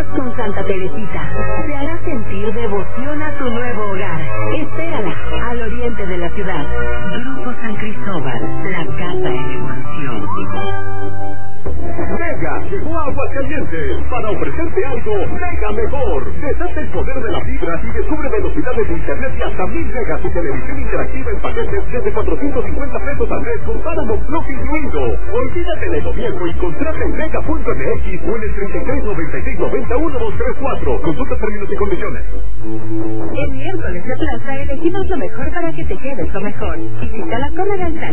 con Santa Teresita. Te hará sentir devoción a tu nuevo hogar. Espérala, al oriente de la ciudad. Grupo San Cristóbal, la casa en evolución. Mega llegó a Aguascalientes para ofrecerte algo mega mejor. Desata el poder de la fibra y descubre velocidades de internet y hasta 1000 megas y televisión interactiva en paquetes desde 450 pesos al mes con Paramount Plus incluido. Olvídate de lo viejo y contrata en mega.mx o en el 3696901234. Consulta términos y condiciones. El miércoles de Plaza elegimos lo mejor para que te quedes lo mejor. Visita la Comer